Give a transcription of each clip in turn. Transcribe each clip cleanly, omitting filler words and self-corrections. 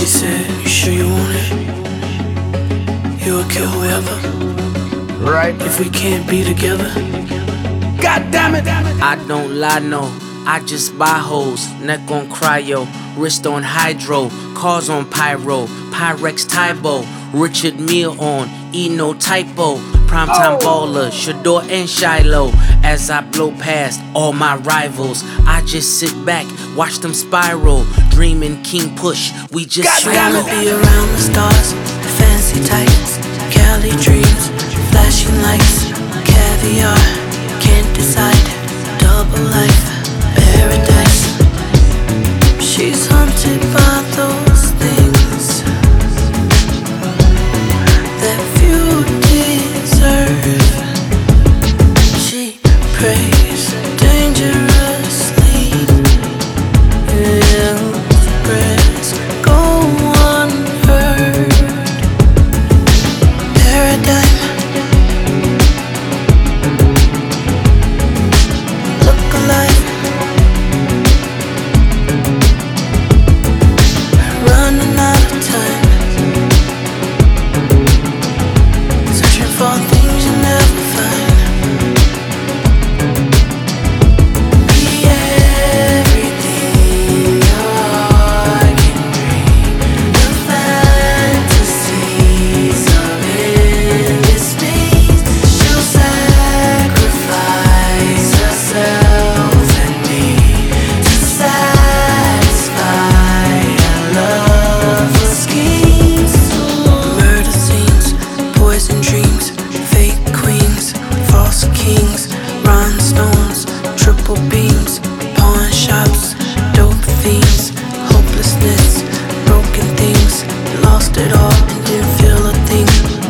She said, "You sure you want it? You would kill whoever, Right? if we can't be together." God damn it! I don't lie, no. I just buy hoes, neck on cryo, wrist on hydro, cars on pyro, Pyrex Tybo, Richard Mille on, no typo, primetime baller, Shador and Shiloh. As I blow past all my rivals, I just sit back, watch them spiral, dreaming King Push, we just I wanna be around the stars, fancy tights, Cali dreams, flashing lights, caviar, can't decide, double life, paradise. She's haunted by those things that few deserve. She prays dangerously, hills press go unheard. Paradigm, look alive, running out of time, searching for things you never find. Be everything your heart can dream, the fantasies of endless space. She'll sacrifice herself and me to satisfy her love for schemes. Murder scenes, poison dreams, fake queens, false kings, rhinestones, triple beams, pawn shops, dope fiends, hopelessness, broken things. Lost it all and didn't feel a thing.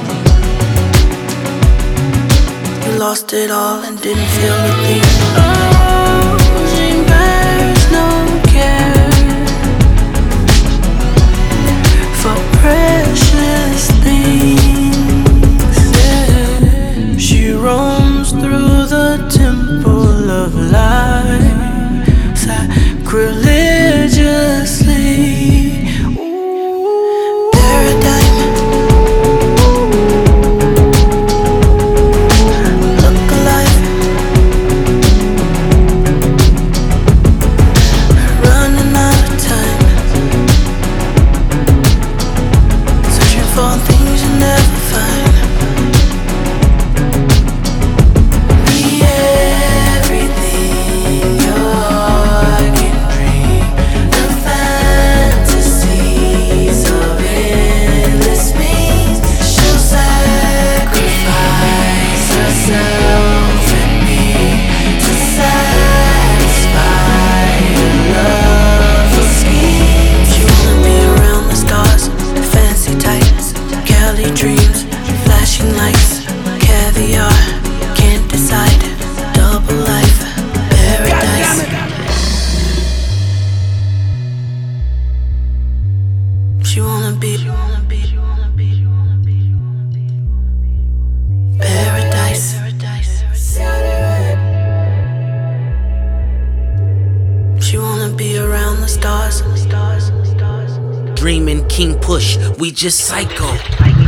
You lost it all and didn't feel a thing. Oh, she bears no care for precious things. Yeah. She roams through the temple of life sacrilegiously. Paradigm, look alive, running out of time, searching for things you never find. Be everything your heart can dream, the fantasies of endless space. She'll sacrifice herself and me to satisfy her love for schemes. She wanna be around the stars, fancy tights, Cali dreams, flashing lights, caviar, can't decide, double life, paradise. She wanna be paradise. She wanna be around the stars. dreaming King Push, we just psycho.